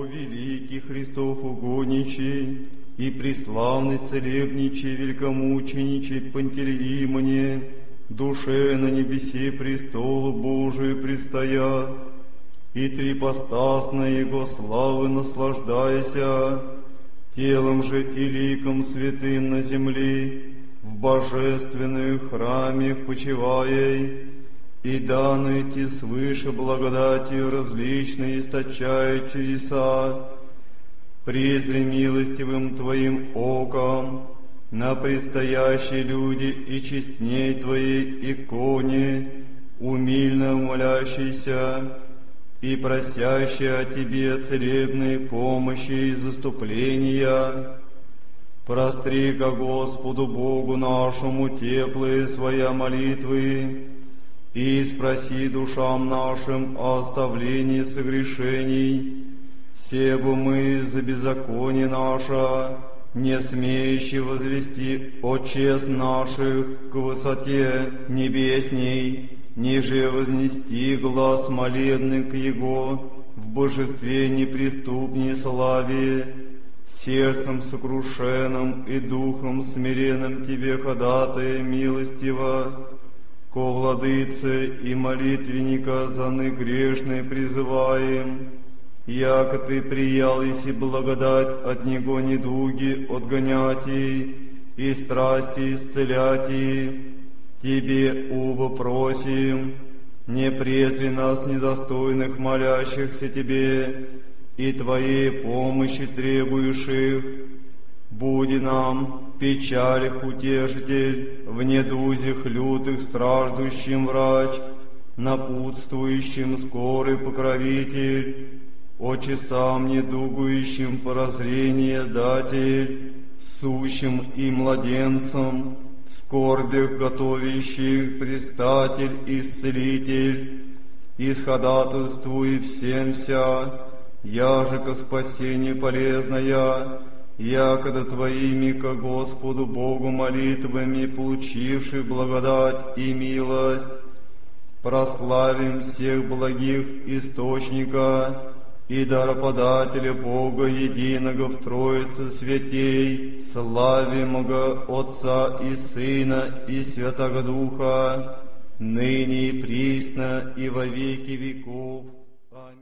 великий Христов угодничий, и преславный целебничий, великомученичий Пантелеимоне, душе на небесе престолу Божию предстоя, и трипостасной Его славы наслаждайся, телом же и ликом святым на земле, в божественных храмах почивая, и данную ти свыше благодатью различные источают чудеса, презри милостивым Твоим оком на предстоящие люди и честней Твоей иконе, умильно молящейся и просящей о Тебе целебной помощи и заступления. Простри ко Господу Богу нашему теплые своя молитвы, и спроси душам нашим о оставлении согрешений, себо мы за беззаконие наше, не смеющие возвести о чест наших к высоте небесней, ниже вознести глаз молебный к Его в божестве неприступней славе, сердцем сокрушенным и духом смиренным Тебе ходатая милостиво, ко владыце и молитвенника заны грешные призываем, яко Ты приял еси благодать от Него недуги отгонятий и страсти исцелятий, Тебе убо просим, не презри нас недостойных молящихся Тебе и Твоей помощи требующих. Буди нам печалях утешитель, в недузях лютых страждущим врач, напутствующим скорый покровитель, о часам недугующим прозрение датель, сущим и младенцам, в скорбях готовящих предстатель, исцелитель, исходатайствуй всем вся, яже ко спасению полезная, якогда Твоими ко Господу Богу молитвами, получивший благодать и милость, прославим всех благих источника и дароподателя Бога единого в Троице святей, славимого Отца и Сына и Святого Духа, ныне и присно и во веки веков.